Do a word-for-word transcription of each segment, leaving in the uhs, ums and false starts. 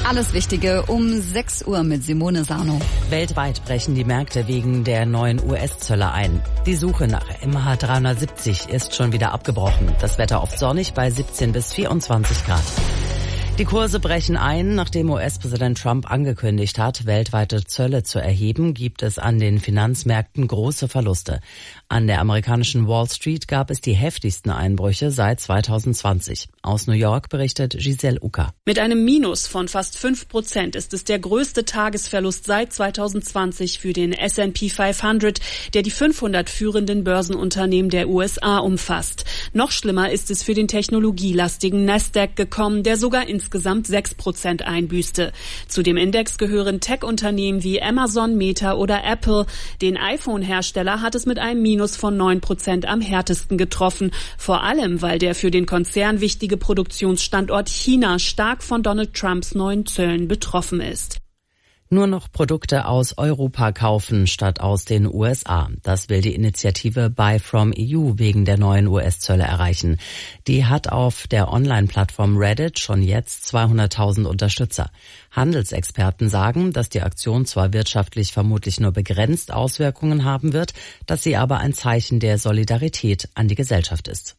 Alles Wichtige um sechs Uhr mit Simone Sarno. Weltweit brechen die Märkte wegen der neuen U S-Zölle ein. Die Suche nach M H dreihundertsiebzig ist schon wieder abgebrochen. Das Wetter oft sonnig bei siebzehn bis vierundzwanzig Grad. Die Kurse brechen ein, nachdem U S-Präsident Trump angekündigt hat, weltweite Zölle zu erheben, gibt es an den Finanzmärkten große Verluste. An der amerikanischen Wall Street gab es die heftigsten Einbrüche seit zweitausendzwanzig. Aus New York berichtet Giselle Ucker. Mit einem Minus von fast fünf Prozent ist es der größte Tagesverlust seit zweitausendzwanzig für den S and P fünfhundert, der die fünfhundert führenden Börsenunternehmen der U S A umfasst. Noch schlimmer ist es für den technologielastigen Nasdaq gekommen, der sogar insgesamt insgesamt sechs Prozent einbüßte. Zu dem Index gehören Tech-Unternehmen wie Amazon, Meta oder Apple. Den iPhone-Hersteller hat es mit einem Minus von neun Prozent am härtesten getroffen. Vor allem, weil der für den Konzern wichtige Produktionsstandort China stark von Donald Trumps neuen Zöllen betroffen ist. Nur noch Produkte aus Europa kaufen statt aus den U S A. Das will die Initiative Buy from E U wegen der neuen U S-Zölle erreichen. Die hat auf der Online-Plattform Reddit schon jetzt zweihunderttausend Unterstützer. Handelsexperten sagen, dass die Aktion zwar wirtschaftlich vermutlich nur begrenzt Auswirkungen haben wird, dass sie aber ein Zeichen der Solidarität an die Gesellschaft ist.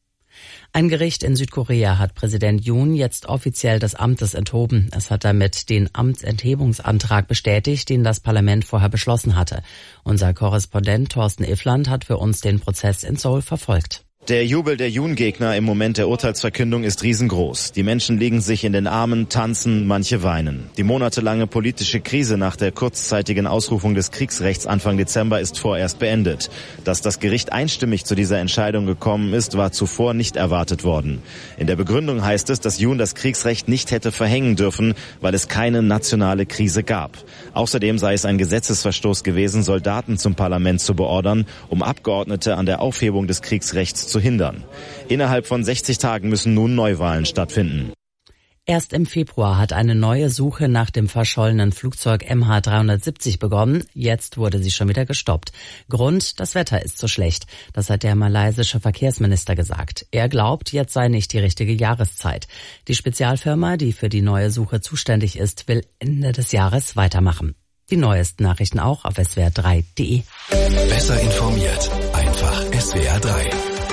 Ein Gericht in Südkorea hat Präsident Yoon jetzt offiziell des Amtes enthoben. Es hat damit den Amtsenthebungsantrag bestätigt, den das Parlament vorher beschlossen hatte. Unser Korrespondent Thorsten Iffland hat für uns den Prozess in Seoul verfolgt. Der Jubel der Yoon-Gegner im Moment der Urteilsverkündung ist riesengroß. Die Menschen liegen sich in den Armen, tanzen, manche weinen. Die monatelange politische Krise nach der kurzzeitigen Ausrufung des Kriegsrechts Anfang Dezember ist vorerst beendet. Dass das Gericht einstimmig zu dieser Entscheidung gekommen ist, war zuvor nicht erwartet worden. In der Begründung heißt es, dass Yoon das Kriegsrecht nicht hätte verhängen dürfen, weil es keine nationale Krise gab. Außerdem sei es ein Gesetzesverstoß gewesen, Soldaten zum Parlament zu beordern, um Abgeordnete an der Aufhebung des Kriegsrechts zu hindern. Innerhalb von sechzig Tagen müssen nun Neuwahlen stattfinden. Erst im Februar hat eine neue Suche nach dem verschollenen Flugzeug M H dreihundertsiebzig begonnen. Jetzt wurde sie schon wieder gestoppt. Grund, das Wetter ist so schlecht. Das hat der malaysische Verkehrsminister gesagt. Er glaubt, jetzt sei nicht die richtige Jahreszeit. Die Spezialfirma, die für die neue Suche zuständig ist, will Ende des Jahres weitermachen. Die neuesten Nachrichten auch auf S W R drei punkt de. Besser informiert. Einfach S W R drei.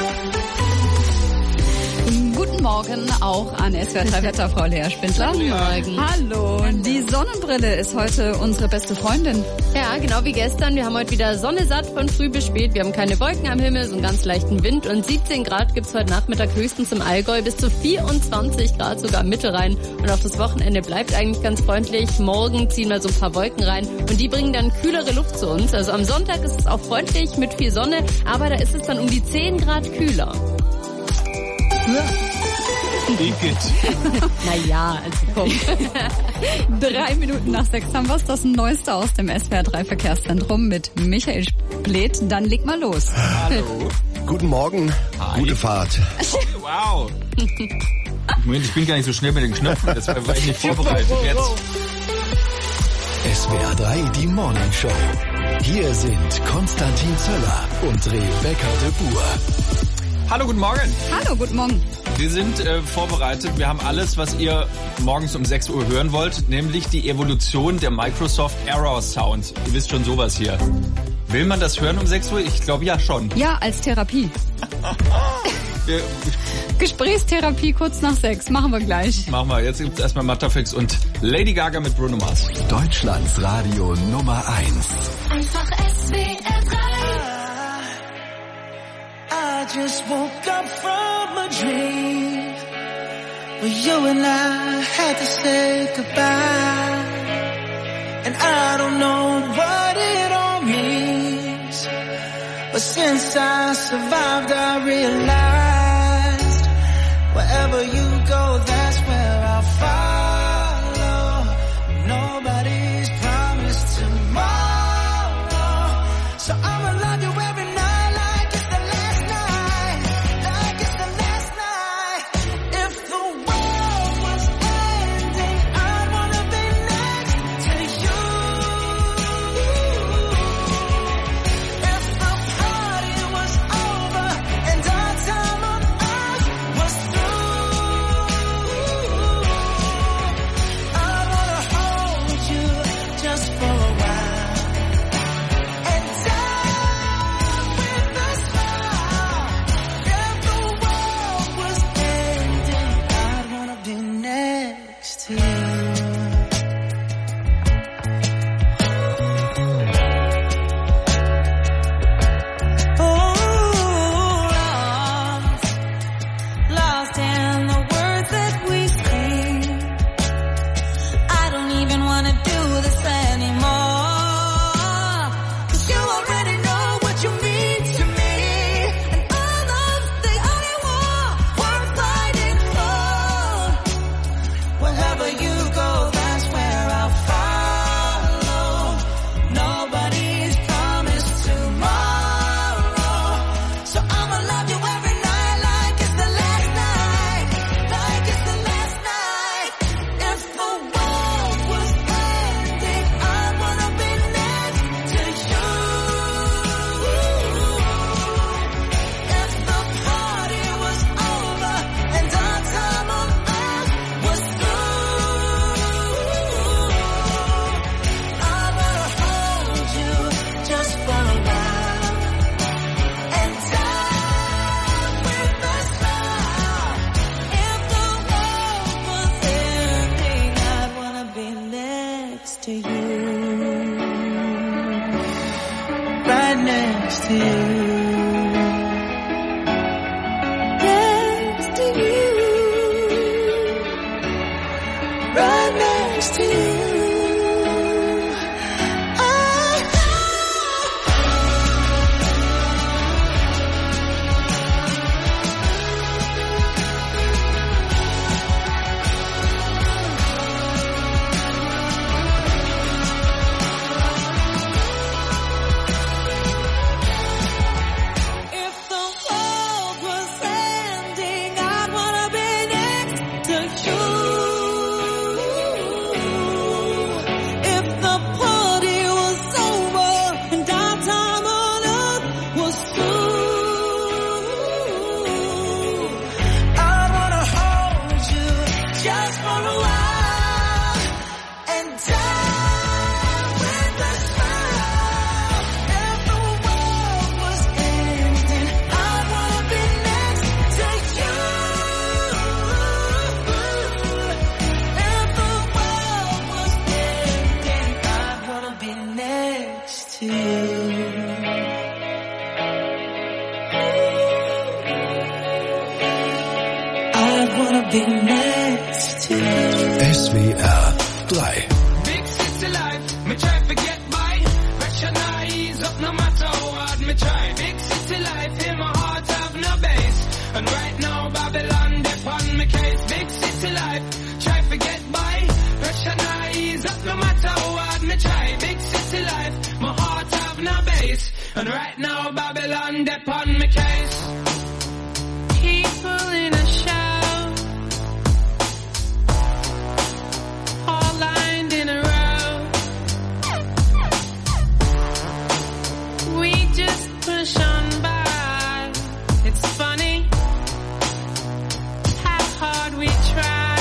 Guten Morgen auch an S W R drei Wetterfrau Lea Spindler. Guten Morgen. Hallo. Die Sonnenbrille ist heute unsere beste Freundin. Ja, genau wie gestern. Wir haben heute wieder Sonne satt von früh bis spät. Wir haben keine Wolken am Himmel, so einen ganz leichten Wind. Und siebzehn Grad gibt's heute Nachmittag höchstens im Allgäu, bis zu vierundzwanzig Grad sogar im Mittelrhein. Und auch das Wochenende bleibt eigentlich ganz freundlich. Morgen ziehen wir so ein paar Wolken rein und die bringen dann kühlere Luft zu uns. Also am Sonntag ist es auch freundlich mit viel Sonne, aber da ist es dann um die zehn Grad kühler. Ja. Naja, also komm. Drei Minuten nach sechs haben wir es. Das Neueste aus dem S W R drei Verkehrszentrum mit Michael Splet. Dann leg mal los. Hallo. Guten Morgen, Hi. Gute Fahrt. Wow. Moment, ich bin gar nicht so schnell mit den Knöpfen, das war ich nicht vorbereitet jetzt. S W R drei, die Morning Show. Hier sind Konstantin Zöller und Rebecca de Boer. Hallo, guten Morgen. Hallo, guten Morgen. Wir sind äh, vorbereitet. Wir haben alles, was ihr morgens um sechs Uhr hören wollt, nämlich die Evolution der Microsoft Error Sound. Ihr wisst schon sowas hier. Will man das hören um sechs Uhr? Ich glaube ja schon. Ja, als Therapie. Wir, Gesprächstherapie kurz nach sechs. Machen wir gleich. machen wir. Jetzt gibt's erstmal Matterfix und Lady Gaga mit Bruno Mars. Deutschlands Radio Nummer eins. Einfach S W R drei. I just woke up from a dream where you and I had to say goodbye, and I don't know what it all means, but since I survived I realized wherever you go, that's where I'll follow. Nobody's promised tomorrow, so I'ma love you every night. Time next to you. S W R drei. Big city life, me try to get by. Pressure not ease up no matter how hard me try. Big city life, in my heart have no base. And right now Babylon they on me case. Big city life, try to get by. Pressure not ease up no matter how hard me try. Big city life, my heart have no base. And right now Babylon they on me case. People in a show. Push on by. It's funny how hard we try.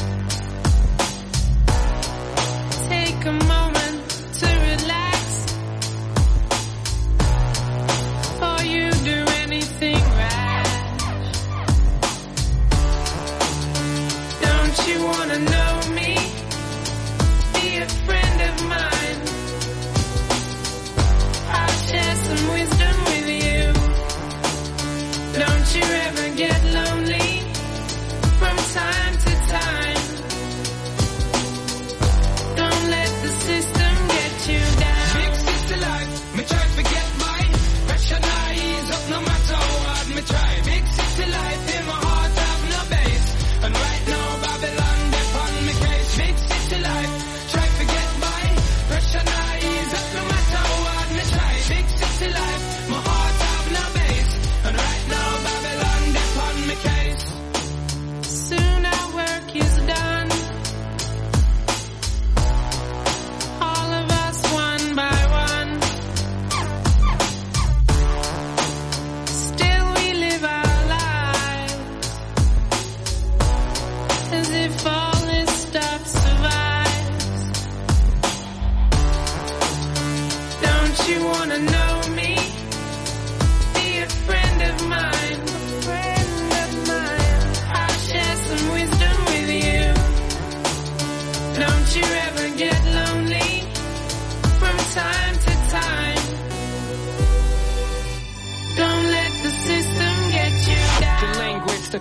Take a moment to relax before you do anything rash.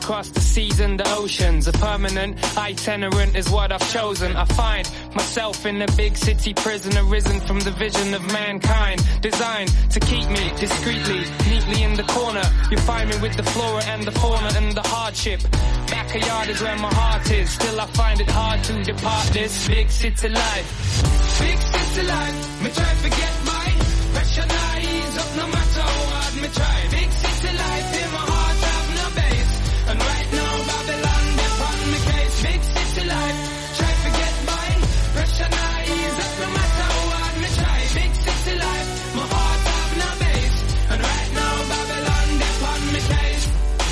across the seas and the oceans. A permanent itinerant is what I've chosen. I find myself in a big city prison, arisen from the vision of mankind, designed to keep me discreetly, neatly in the corner. You find me with the flora and the fauna and the hardship. Backyard is where my heart is. Still I find it hard to depart this big city life. Big city life, me try to get my pressure not ease up no matter how hard me try. Big city life in my heart have no base. And right now Babylon they on me case. Big city life, try to get by. Pressure not ease up no matter how hard me try. Big city life, my heart have no base. And right now Babylon they on me case.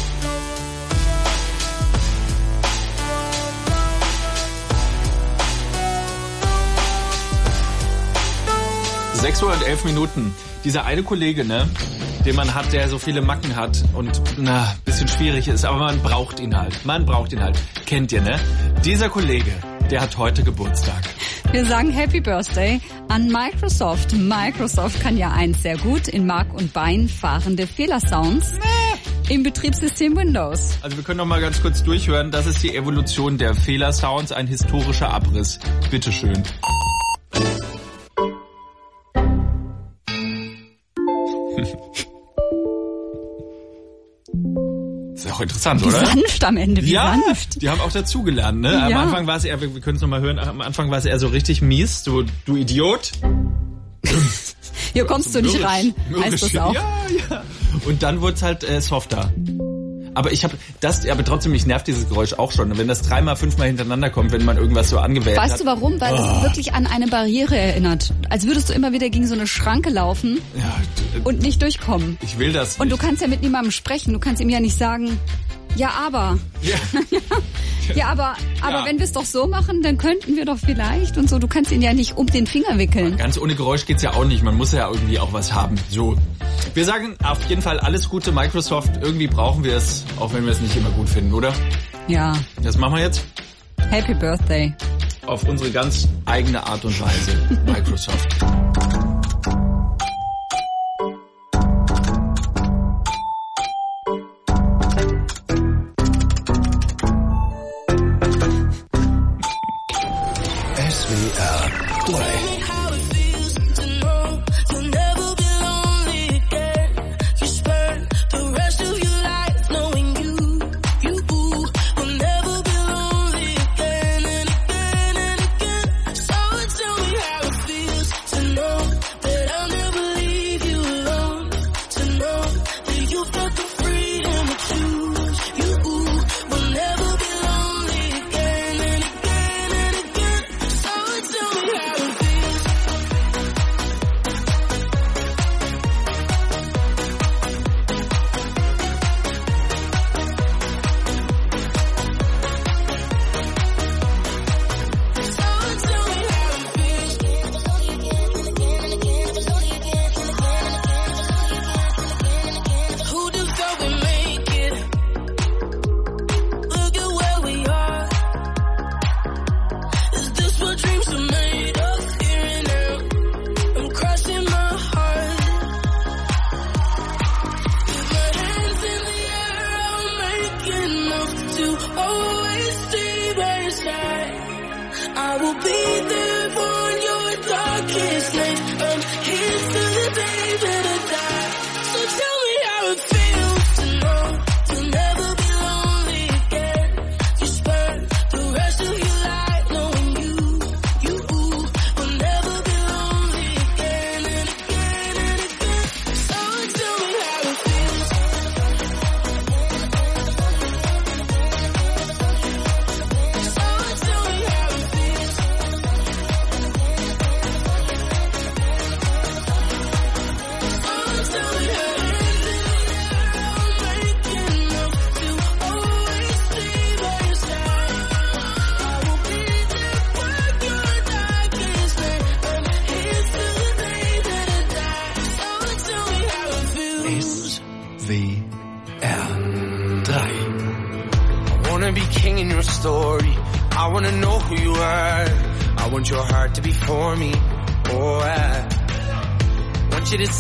sechs Uhr und elf Minuten. Dieser eine Kollege, ne, den man hat, der so viele Macken hat und na, bisschen schwierig ist, aber man braucht ihn halt. Man braucht ihn halt. Kennt ihr, ne? Dieser Kollege, der hat heute Geburtstag. Wir sagen Happy Birthday an Microsoft. Microsoft kann ja eins sehr gut, in Mark und Bein fahrende Fehlersounds im Betriebssystem Windows. Also wir können noch mal ganz kurz durchhören. Das ist die Evolution der Fehlersounds, ein historischer Abriss. Bitteschön. Ist auch interessant, wie oder? Sanft am Ende, wie ja, sanft. Die haben auch dazugelernt, ne? Ja. Am Anfang war es eher, wir können es nochmal hören, am Anfang war es eher so richtig mies, so, du Idiot. Hier kommst du nicht mürrisch, rein, mürrisch. heißt das auch. Ja, ja. Und dann wurde es halt äh, softer. Aber ich habe das, aber trotzdem, mich nervt dieses Geräusch auch schon. Wenn das dreimal, fünfmal hintereinander kommt, wenn man irgendwas so angewählt weißt hat. Weißt du warum? Weil es oh. wirklich an eine Barriere erinnert. Als würdest du immer wieder gegen so eine Schranke laufen ja, und nicht durchkommen. Ich will das nicht. Und du kannst ja mit niemandem sprechen. Du kannst ihm ja nicht sagen, ja, aber. Ja, ja aber, aber ja. wenn wir es doch so machen, dann könnten wir doch vielleicht und so. Du kannst ihn ja nicht um den Finger wickeln. Ganz ohne Geräusch geht's ja auch nicht. Man muss ja irgendwie auch was haben. So. Wir sagen auf jeden Fall alles Gute Microsoft. Irgendwie brauchen wir es, auch wenn wir es nicht immer gut finden, oder? Ja. Das machen wir jetzt. Happy Birthday. Auf unsere ganz eigene Art und Weise. Microsoft. S W R drei.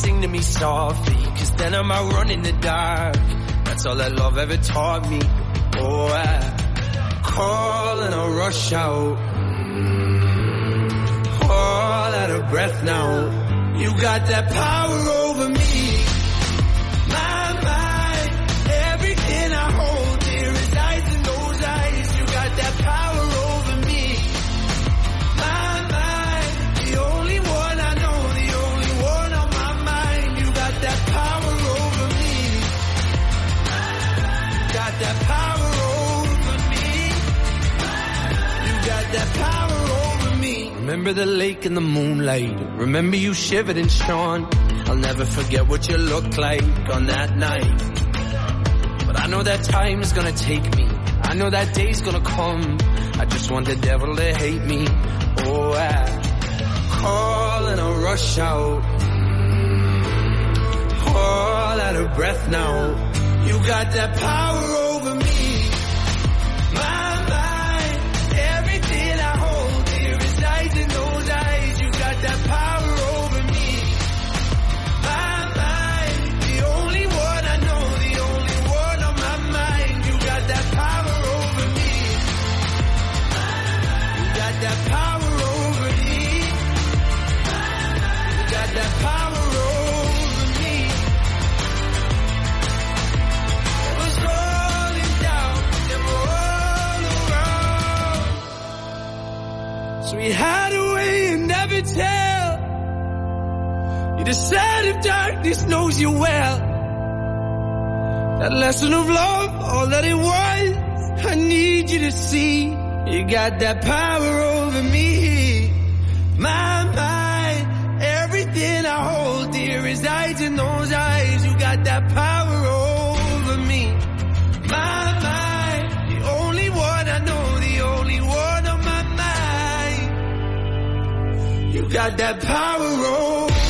Softly, cause then I'm out running in the dark. That's all that love ever taught me. Oh, I call and I rush out. All out of breath now. You got that power over me. My mind, everything I hold dear resides in those eyes. You got that power over me. My mind, the only one I know, the only one on my mind. You got that power over me. You got that power over me. You got that power over me. Remember the lake in the moonlight. Remember you shivered and shone. I'll never forget what you looked like on that night. But I know that time's gonna take me. I know that day's gonna come. I just want the devil to hate me. Oh, I call and I rush out. All out of breath now. You got that power over me. My mind, everything I hold dear resides in those eyes. You got that power over me. My mind, the only one I know, the only one on my mind. You got that power over me. You got that power over me. You got that power over me. It was rolling down and all around. So we had a way and never tell. You decided darkness knows you well. That lesson of love, all that it was, I need you to see. You got that power over me. My mind, everything I hold dear resides in those eyes. You got that power over me. My mind, the only one I know, the only one on my mind. You got that power over me.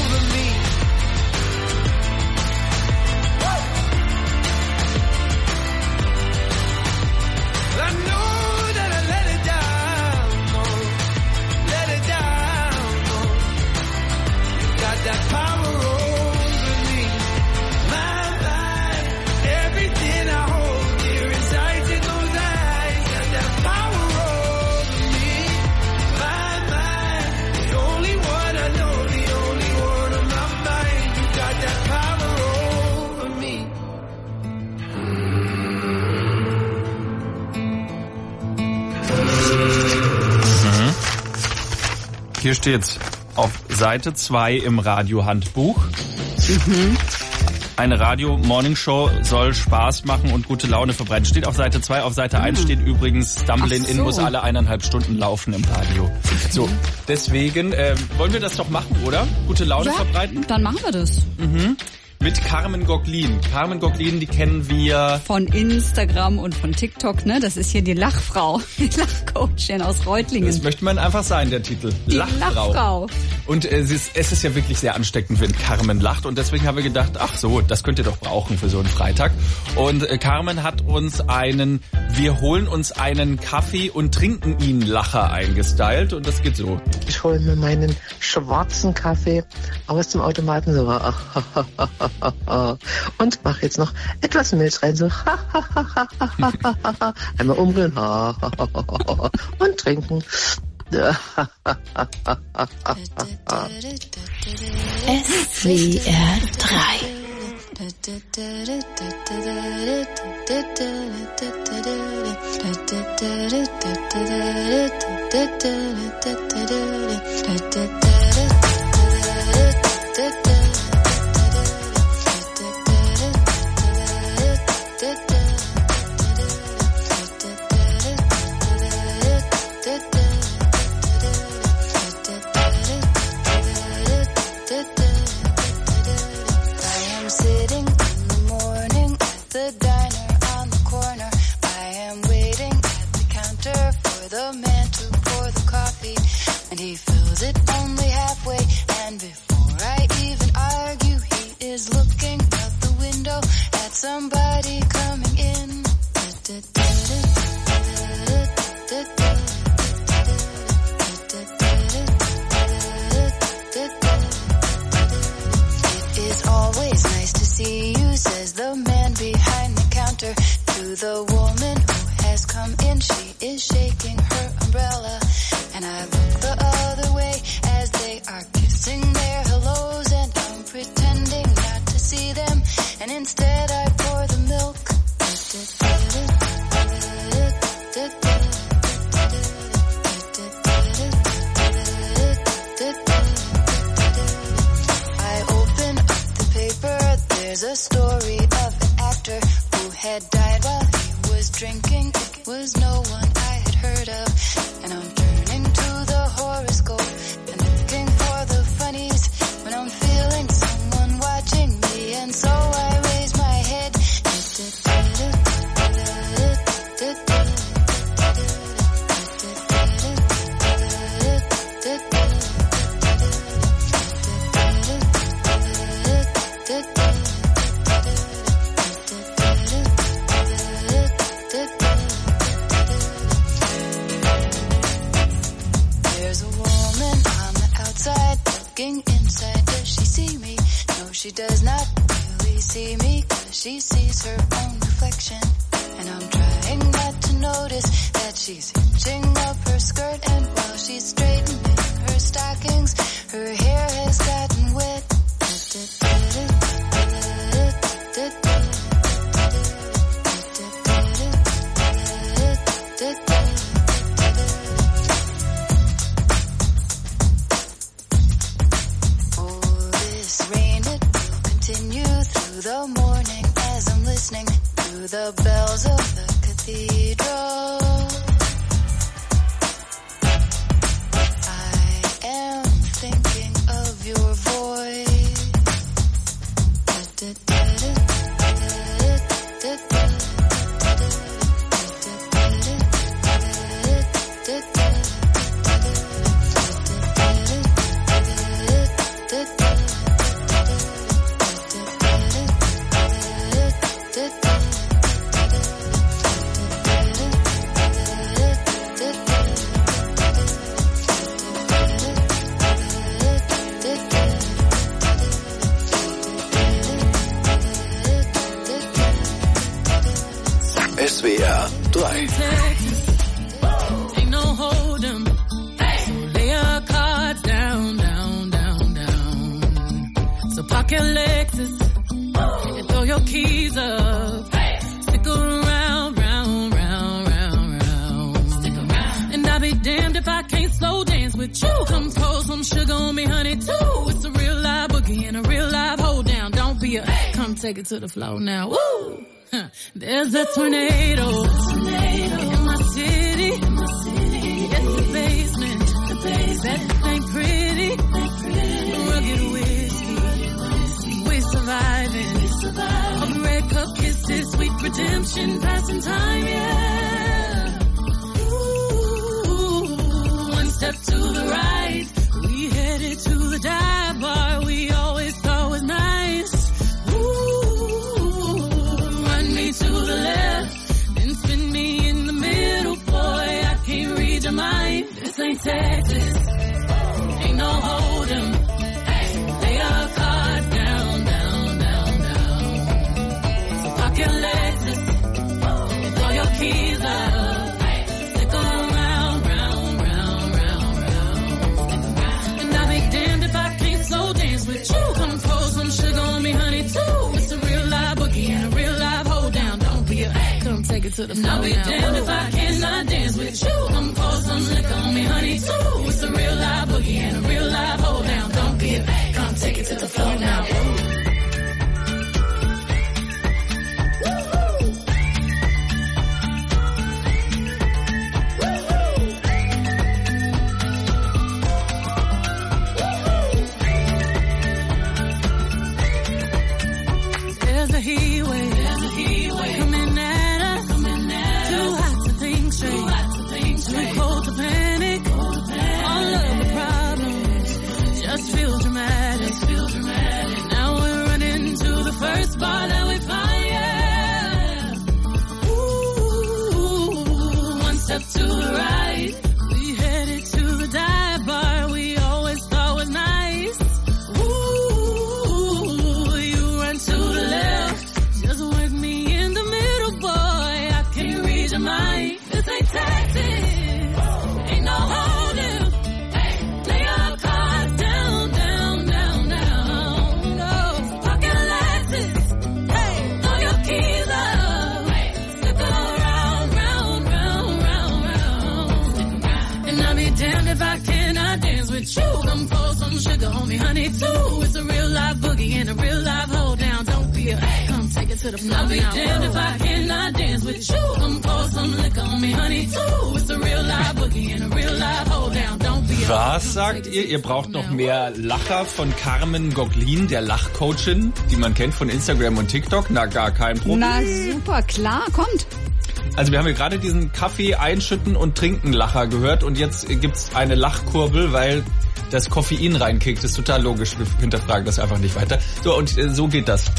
I know that I let it down, no, let it down, no. You got that power over me. My mind, everything I hold dear resides in those eyes. Got that power over me. My mind, the only one I know, the only one on my mind. You got that power over me. Hier steht's auf Seite zwei im Radiohandbuch. Mhm. Eine Radio-Morning-Show soll Spaß machen und gute Laune verbreiten. Steht auf Seite zwei. Auf Seite mhm. eins steht übrigens, Dumbledore so. In muss alle eineinhalb Stunden laufen im Radio. So, deswegen äh, wollen wir das doch machen, oder? Gute Laune ja, verbreiten? Dann machen wir das. Mhm. Mit Carmen Goglin. Carmen Goglin, die kennen wir von Instagram und von TikTok, ne? Das ist hier die Lachfrau, die Lachcoachin aus Reutlingen. Das möchte man einfach sein, der Titel. Die Lachfrau. Lachfrau. Und es ist, es ist ja wirklich sehr ansteckend, wenn Carmen lacht. Und deswegen haben wir gedacht, ach so, das könnt ihr doch brauchen für so einen Freitag. Und Carmen hat uns einen, wir holen uns einen Kaffee und trinken ihn Lacher eingestylt. Und das geht so. Ich hole mir meinen schwarzen Kaffee aus dem Automaten so und mache jetzt noch etwas Milch rein, so einmal umrühren und trinken. S W R drei. Says the man behind the counter to the woman come in, she is shaking her umbrella. And I look the other way as they are kissing their hellos. And I'm pretending not to see them. And instead I pour the milk. I open up the paper. There's a story of an actor who had died while he was drinking. It was no one I had heard of. And I'm turning to the horoscope and looking for the funnies when I'm feeling someone watching me. And so I raise my head. Inside, does she see me? No, she does not really see me, 'cause she sees her own reflection. And I'm trying not to notice that she's hitching up her skirt. And while she's straightening her stockings, her hair has gotten wet. The morning as I'm listening to the bells of the cathedral. I am thinking of your voice. S W R drei. Ain't no hold 'em. So lay your cards down, down, down, down. So park your Lexus and throw your keys up. Stick around, round, round, round, round. Stick around. And I'll be damned if I can't slow dance with you. Come pour some sugar on me, honey, too. It's a real live boogie and a real live hold down. Don't be a come take it to the floor now. Woo! There's a tornado, tornado in my city. In my city. It's the basement. The basement. That ain't pretty. Ain't pretty. Rugged whiskey. whiskey. We're surviving. We're surviving. All the red cup kisses, sweet redemption, passing time, yeah. Ooh, one step to the right. We headed to the dive bar we always thought was nice. To the left, then spin me in the middle, boy, I can't read your mind. This ain't Texas, ain't no hold 'em. Lay your card down, down, down, down. So park your Lexus and throw your keys up. Stick around, round, round, round, round. And I'll be damned if I can't slow dance with you. Come pour some sugar on me, honey, too. It's a real live boogie and a real live hold down. Don't be a come take it to the floor. I'll be damned if I cannot dance with you. Come pour some liquor on me, honey, too. It's a real live boogie and a real live hold down. Don't be a come take it to the floor now. There's a heat wave. There's a heat wave coming at us. Coming at Too us. hot to think straight. Too, hot to think Too cold to panic. Cold to panic. All to the floor. I'll be damned if I cannot dance with you. Come pour some liquor on me, honey, too. It's a real live boogie and a real live hold down. Don't be Was sagt ihr? Ihr braucht noch mehr Lacher von Carmen Goglin, der Lachcoachin, die man kennt von Instagram und TikTok. Na, gar kein Problem. Na super, klar, kommt. Also wir haben hier gerade diesen Kaffee einschütten und trinken Lacher gehört und jetzt gibt's eine Lachkurbel, weil das Koffein reinkickt. Das ist total logisch. Wir hinterfragen das einfach nicht weiter. So, und äh, so geht das.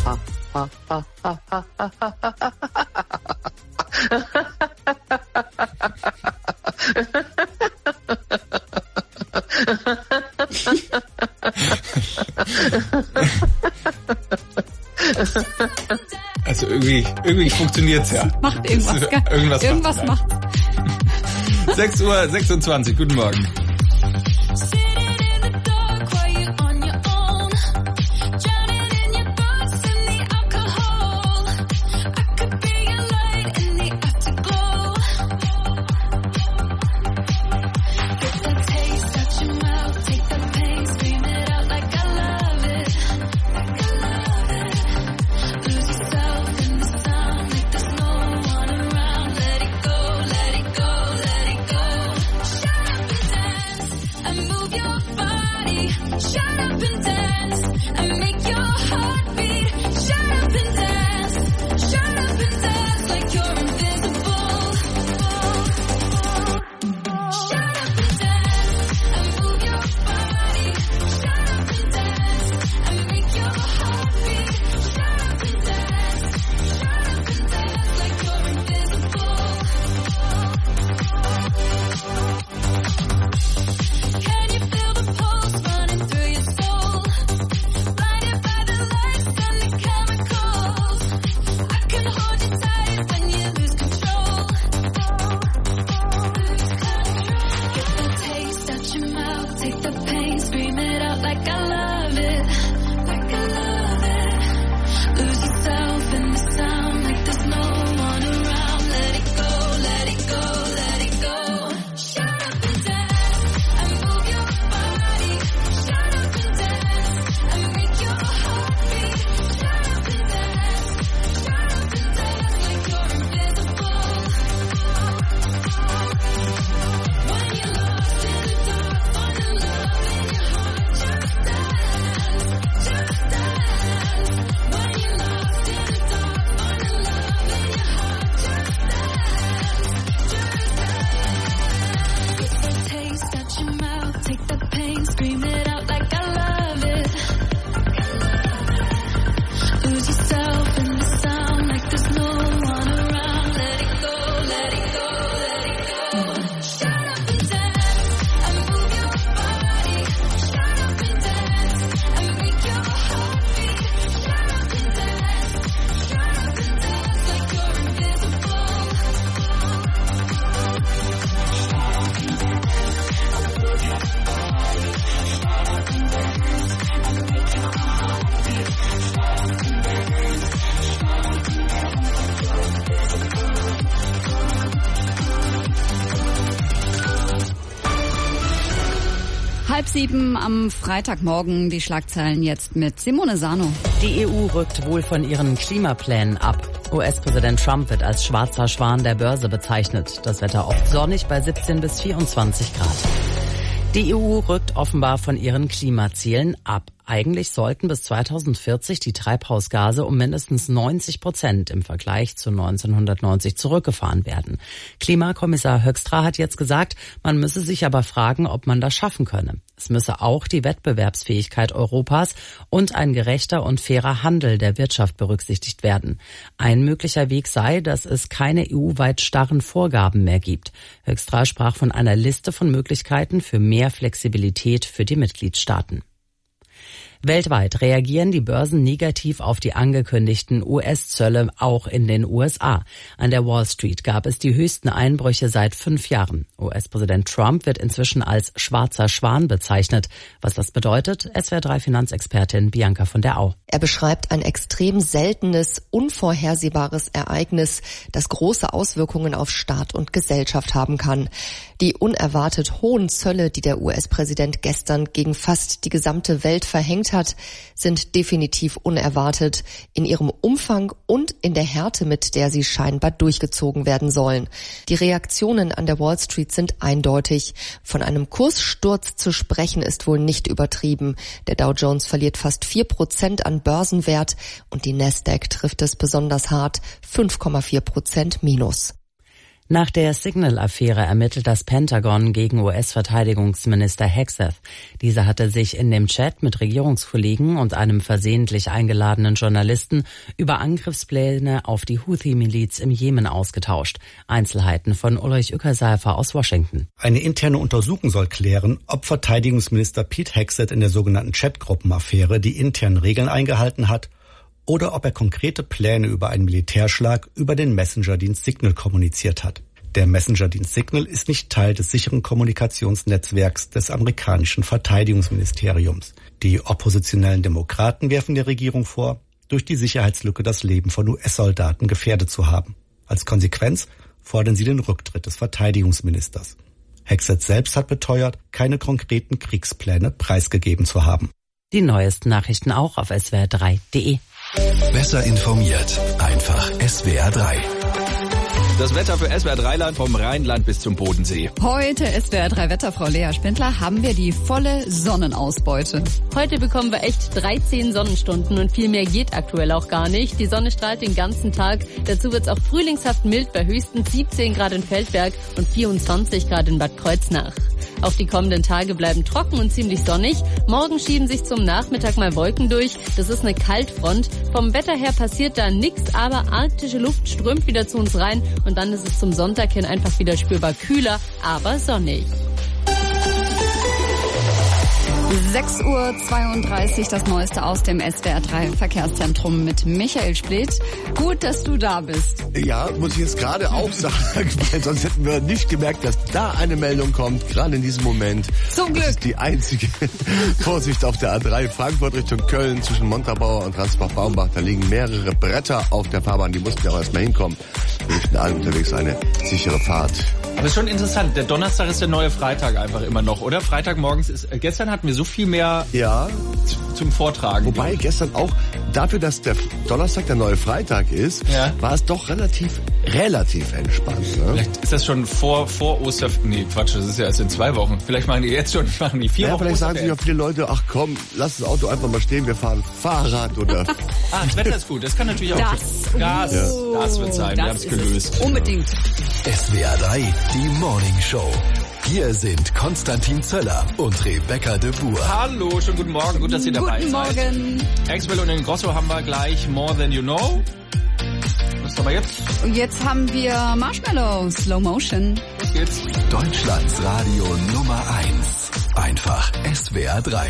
Also irgendwie, irgendwie funktioniert's ja. Macht irgendwas, gell? Irgendwas, irgendwas macht. sechs Uhr sechsundzwanzig, guten Morgen. Halb sieben am Freitagmorgen, die Schlagzeilen jetzt mit Simone Sano. Die E U rückt wohl von ihren Klimaplänen ab. U S-Präsident Trump wird als schwarzer Schwan der Börse bezeichnet. Das Wetter oft sonnig bei siebzehn bis vierundzwanzig Grad. Die E U rückt offenbar von ihren Klimazielen ab. Eigentlich sollten bis zweitausendvierzig die Treibhausgase um mindestens neunzig Prozent im Vergleich zu neunzehnhundertneunzig zurückgefahren werden. Klimakommissar Hoekstra hat jetzt gesagt, man müsse sich aber fragen, ob man das schaffen könne. Es müsse auch die Wettbewerbsfähigkeit Europas und ein gerechter und fairer Handel der Wirtschaft berücksichtigt werden. Ein möglicher Weg sei, dass es keine E U-weit starren Vorgaben mehr gibt. Hoekstra sprach von einer Liste von Möglichkeiten für mehr Flexibilität für die Mitgliedstaaten. Weltweit reagieren die Börsen negativ auf die angekündigten U S-Zölle, auch in den U S A. An der Wall Street gab es die höchsten Einbrüche seit fünf Jahren. U S-Präsident Trump wird inzwischen als schwarzer Schwan bezeichnet. Was das bedeutet, S W R drei Finanzexpertin Bianca von der Au. Er beschreibt ein extrem seltenes, unvorhersehbares Ereignis, das große Auswirkungen auf Staat und Gesellschaft haben kann. Die unerwartet hohen Zölle, die der U S-Präsident gestern gegen fast die gesamte Welt verhängt hat, sind definitiv unerwartet in ihrem Umfang und in der Härte, mit der sie scheinbar durchgezogen werden sollen. Die Reaktionen an der Wall Street sind eindeutig. Von einem Kurssturz zu sprechen ist wohl nicht übertrieben. Der Dow Jones verliert fast vier Prozent an Börsenwert und die Nasdaq trifft es besonders hart, fünf Komma vier Prozent minus. Nach der Signal-Affäre ermittelt das Pentagon gegen U S-Verteidigungsminister Hegseth. Dieser hatte sich in dem Chat mit Regierungskollegen und einem versehentlich eingeladenen Journalisten über Angriffspläne auf die Houthi-Miliz im Jemen ausgetauscht. Einzelheiten von Ulrich Ueckerseifer aus Washington. Eine interne Untersuchung soll klären, ob Verteidigungsminister Pete Hegseth in der sogenannten Chatgruppenaffäre die internen Regeln eingehalten hat oder ob er konkrete Pläne über einen Militärschlag über den Messenger-Dienst Signal kommuniziert hat. Der Messenger-Dienst Signal ist nicht Teil des sicheren Kommunikationsnetzwerks des amerikanischen Verteidigungsministeriums. Die oppositionellen Demokraten werfen der Regierung vor, durch die Sicherheitslücke das Leben von U S-Soldaten gefährdet zu haben. Als Konsequenz fordern sie den Rücktritt des Verteidigungsministers. Hegseth selbst hat beteuert, keine konkreten Kriegspläne preisgegeben zu haben. Die neuesten Nachrichten auch auf S W R drei Punkt de. Besser informiert, einfach S W R drei. Das Wetter für S W R drei Land vom Rheinland bis zum Bodensee. Heute S W R drei Wetterfrau Lea Spindler haben wir die volle Sonnenausbeute. Heute bekommen wir echt dreizehn Sonnenstunden und viel mehr geht aktuell auch gar nicht. Die Sonne strahlt den ganzen Tag. Dazu wird es auch frühlingshaft mild bei höchstens siebzehn Grad in Feldberg und vierundzwanzig Grad in Bad Kreuznach. Auch die kommenden Tage bleiben trocken und ziemlich sonnig. Morgen schieben sich zum Nachmittag mal Wolken durch. Das ist eine Kaltfront. Vom Wetter her passiert da nichts, aber arktische Luft strömt wieder zu uns rein und dann ist es zum Sonntag hin einfach wieder spürbar kühler, aber sonnig. sechs Uhr zweiunddreißig, das Neueste aus dem S W R drei Verkehrszentrum mit Michael Splitt. Gut, dass du da bist. Ja, muss ich jetzt gerade auch sagen, weil sonst hätten wir nicht gemerkt, dass da eine Meldung kommt, gerade in diesem Moment. Zum Glück. Das ist die einzige. Vorsicht auf der A drei, Frankfurt Richtung Köln, zwischen Montabaur und Ransbach-Baumbach. Da liegen mehrere Bretter auf der Fahrbahn, die mussten ja auch erstmal hinkommen. Wir wünschen allen unterwegs eine sichere Fahrt. Aber ist schon interessant, der Donnerstag ist der neue Freitag einfach immer noch, oder? Freitagmorgens ist, äh, gestern hatten wir so viel mehr ja. zum Vortragen. Wobei ja. gestern auch, dafür, dass der Donnerstag der neue Freitag ist, ja. war es doch relativ, relativ entspannt. Ne? Vielleicht ist das schon vor, vor Oster... Nee, Quatsch, das ist ja erst in zwei Wochen. Vielleicht machen die jetzt schon, machen die vier ja, Wochen. Vielleicht sagen sich auch viele Leute, ach komm, lass das Auto einfach mal stehen, wir fahren Fahrrad oder... ah, das Wetter ist gut, das kann natürlich auch... Das, Gas, ja. das wird sein, das wir haben es gelöst. Unbedingt. S W R drei, die Morning Show. Hier sind Konstantin Zöller und Rebecca de Boer. Hallo, schönen guten Morgen, gut, dass ihr dabei guten seid. Guten Morgen. Axwell und Ingrosso haben wir gleich More Than You Know. Was haben wir jetzt? Und jetzt haben wir Marshmallow, Slow Motion. Los geht's. Deutschlands Radio Nummer eins. Einfach S W R drei.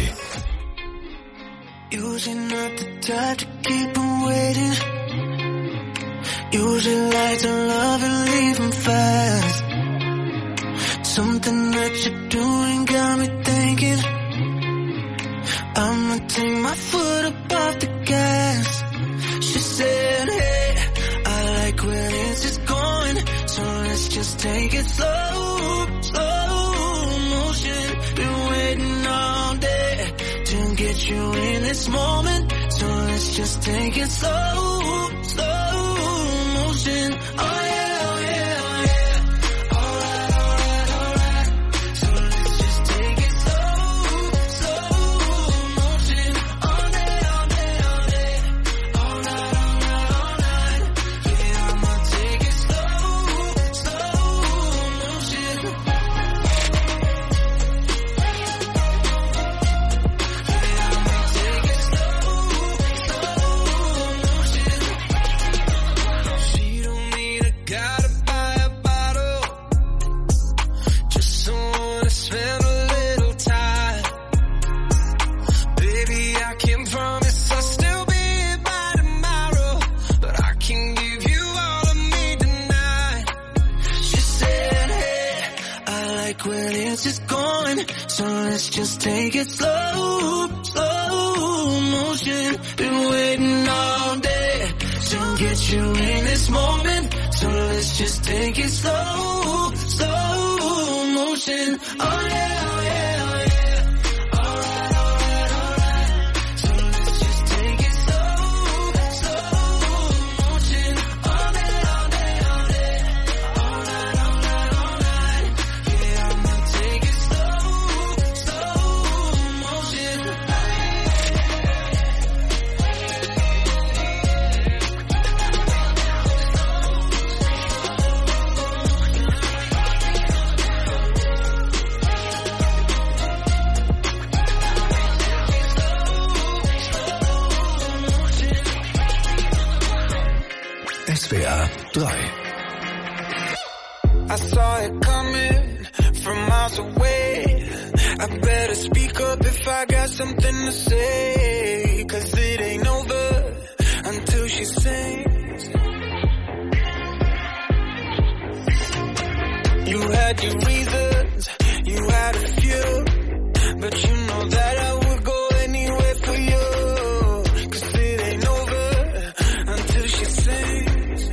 Usually not the type to keep on waiting. Usually like to love and leave them fast. Something that you're doing got me thinking I'ma take my foot up off the gas. She said, hey, I like when it's just going, so let's just take it slow, slow motion. Been waiting all day to get you in this moment, so let's just take it slow, slow motion. Oh yeah, oh yeah, oh yeah. Just take it slow, slow motion. Been waiting all day to get you in this moment, so let's just take it slow, slow motion. Oh yeah, oh yeah, oh yeah. Alright, alright, alright. S W R drei. I saw it coming from miles away. I better speak up if I got something to say. Cause it ain't over until she sings. You had your reasons, you had a few, but you know that I would go anywhere for you. Cause it ain't over until she sings.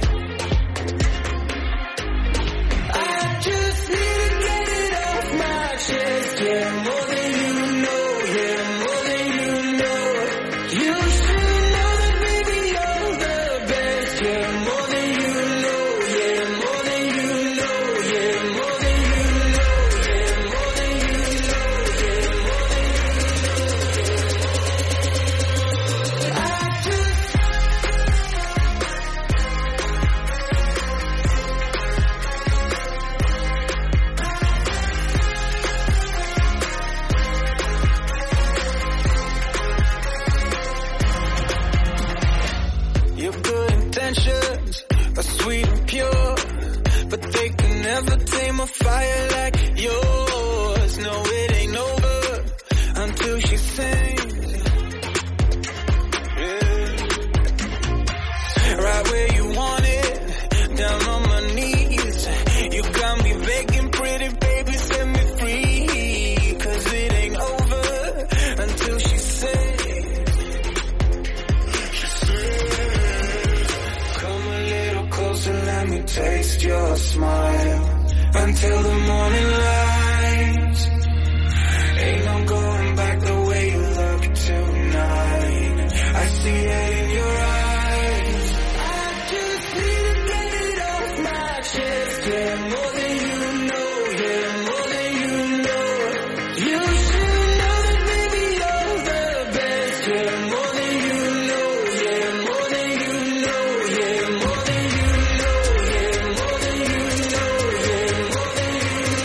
I just need to get it off my chest, yeah, more than you know, yeah, more than you know. You should know that baby you're the best, yeah, more than you know, yeah, more than you know, yeah, more than you know, yeah, more than you know, yeah, more than you know. I just Your good intentions are sweet and pure, but they can never tame a fire like yours. No, it ain't over until she sings. Yeah. Right where you want it, down on my knees. You got me begging, pretty baby, set me free. Cause it ain't over until she sings. Come a little closer, let me taste your smile until the morning light. Ain't no going back the way you look tonight. I see it in your eyes. I just need to get it off my chest, yeah, more than you know, yeah, more than you know. You should know that baby you're the best, yeah, more than you know, yeah, more than you know, yeah, more than you know, yeah, more than you know, yeah, more than you know,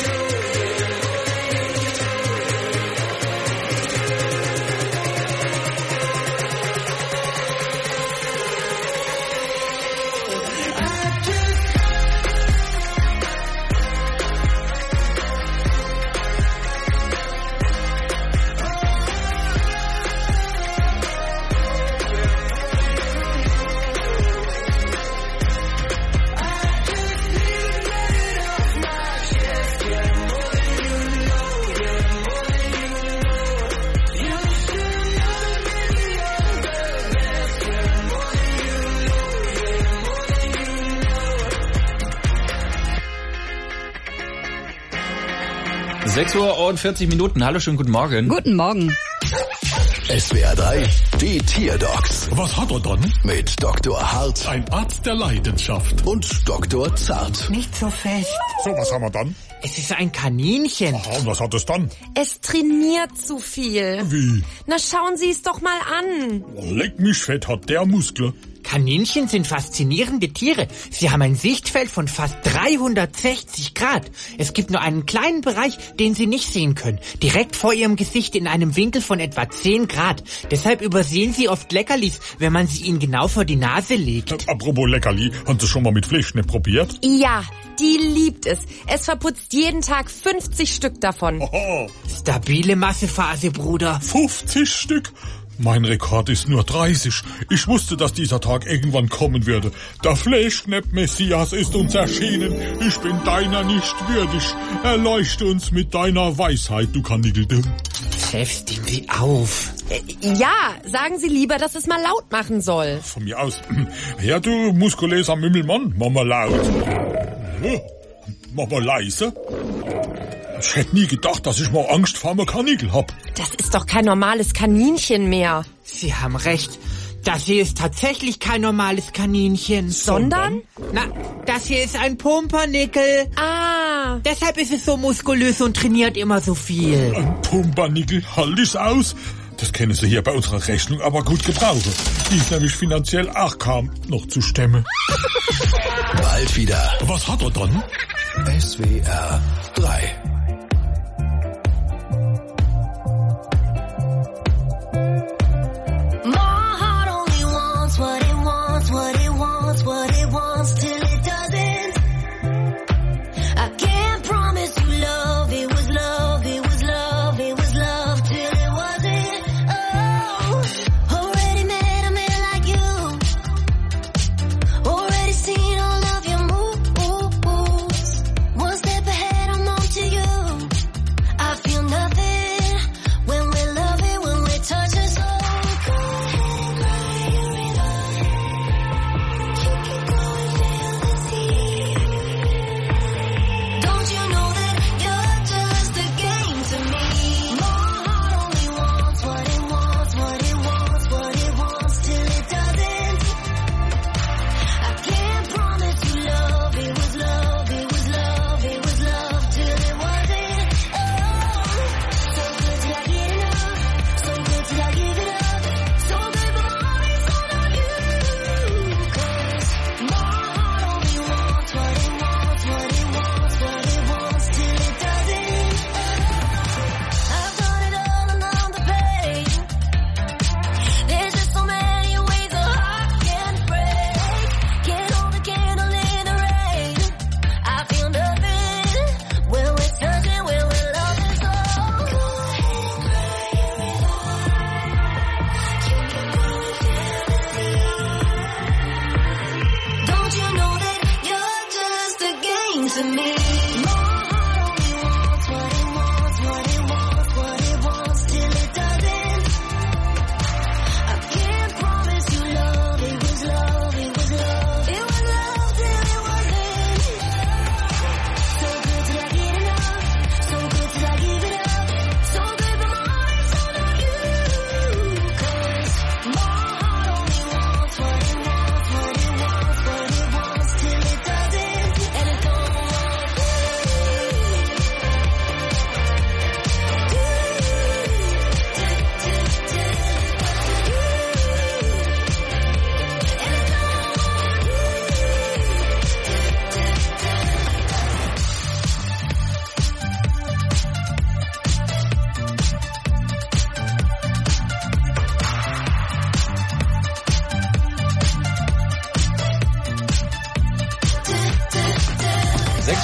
sechs Uhr und vierzig Minuten. Hallo, schönen guten Morgen. Guten Morgen. S W R drei, die Tierdocs. Was hat er dann? Mit Doktor Hart. Ein Arzt der Leidenschaft. Und Doktor Zart. Nicht so fest. So, was haben wir dann? Es ist ein Kaninchen. Aha, und was hat es dann? Es trainiert zu viel. Wie? Na, schauen Sie es doch mal an. Leck mich fett, hat der Muskeln. Kaninchen sind faszinierende Tiere. Sie haben ein Sichtfeld von fast dreihundertsechzig Grad. Es gibt nur einen kleinen Bereich, den Sie nicht sehen können. Direkt vor Ihrem Gesicht in einem Winkel von etwa zehn Grad. Deshalb übersehen Sie oft Leckerlis, wenn man sie Ihnen genau vor die Nase legt. Äh, apropos Leckerli, haben Sie schon mal mit Fleischknepp probiert? Ja, die liebt es. Es verputzt jeden Tag fünfzig Stück davon. Aha. Stabile Massephase, Bruder. fünfzig Stück? Mein Rekord ist nur dreißig. Ich wusste, dass dieser Tag irgendwann kommen würde. Der Fleischknepp-Messias ist uns erschienen. Ich bin deiner nicht würdig. Erleuchte uns mit deiner Weisheit, du Kanickel. Chefs, nehmen Sie auf. Äh, ja, sagen Sie lieber, dass es mal laut machen soll. Von mir aus. Ja, du muskulöser Mümmelmann, mach mal laut. Mach mal leise. Ich hätte nie gedacht, dass ich mal Angst vor einem Kanickel hab. Das ist doch kein normales Kaninchen mehr. Sie haben recht. Das hier ist tatsächlich kein normales Kaninchen. Sondern? Na, das hier ist ein Pumpernickel. Ah. Deshalb ist es so muskulös und trainiert immer so viel. Ein Pumpernickel, halt ich's aus. Das können Sie hier bei unserer Rechnung aber gut gebrauchen. Die ist nämlich finanziell auch kaum noch zu stemmen. Bald wieder. Was hat er dann? S W R drei. My heart only wants what it wants, what it wants, what it wants.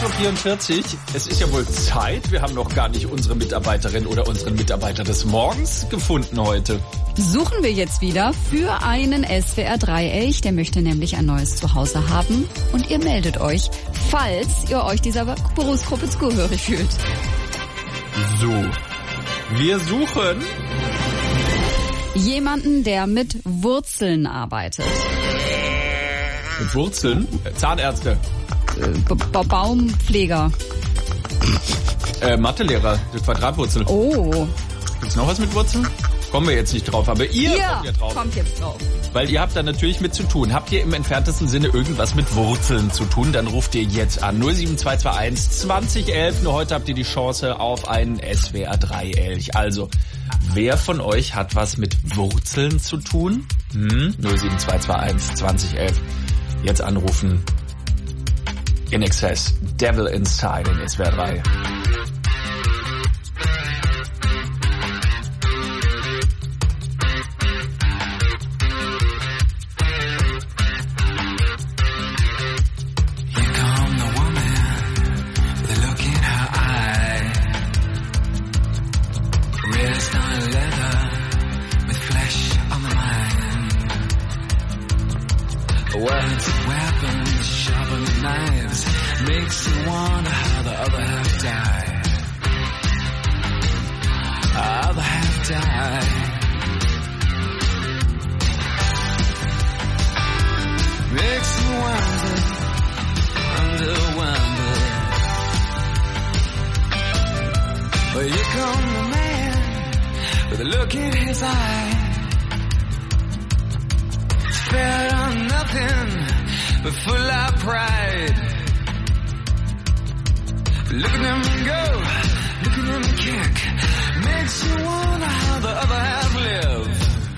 sechs Uhr vierundvierzig. Es ist ja wohl Zeit. Wir haben noch gar nicht unsere Mitarbeiterin oder unseren Mitarbeiter des Morgens gefunden heute. Suchen wir jetzt wieder für einen S W R drei Elch. Der möchte nämlich ein neues Zuhause haben. Und ihr meldet euch, falls ihr euch dieser Berufsgruppe zugehörig fühlt. So, wir suchen jemanden, der mit Wurzeln arbeitet. Mit Wurzeln? Zahnärzte. B- B- Baumpfleger. Äh, Mathelehrer, die Quadratwurzel. Oh. Gibt's noch was mit Wurzeln? Kommen wir jetzt nicht drauf, aber ihr Ihr kommt ja drauf. kommt jetzt drauf. Weil ihr habt da natürlich mit zu tun. Habt ihr im entferntesten Sinne irgendwas mit Wurzeln zu tun, dann ruft ihr jetzt an. null sieben zwei zwei eins zwanzig elf. Nur heute habt ihr die Chance auf einen S W R drei Elch. Also, wer von euch hat was mit Wurzeln zu tun? Hm? null sieben zwei zwei eins zwanzig elf. Jetzt anrufen. In Excess. Devil Inside in S W R drei. Words and weapons, sharpened knives, makes you wonder how the other half died. Other half died. Makes you wonder, wonder, wonder. Well, here come the man with a look in his eye. Fair on nothing, but full of pride. Look at him go, look at him kick. Makes you wonder how the other half live.